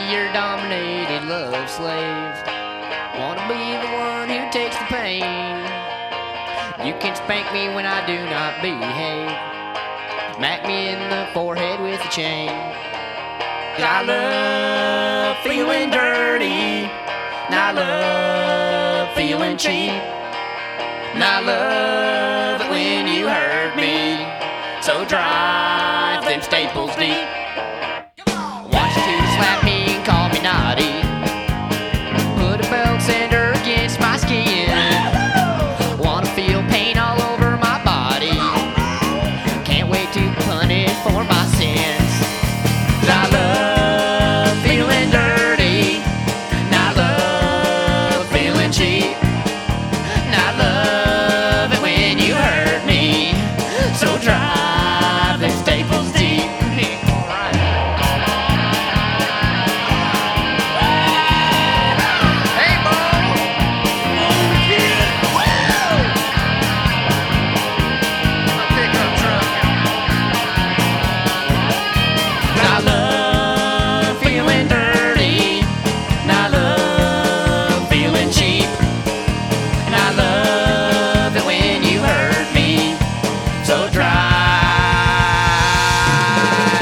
your dominated love slave. Wanna be the one who takes the pain. You can spank me when I do not behave. Smack me in the forehead with a chain. I love feeling dirty, and I love feeling cheap, and I love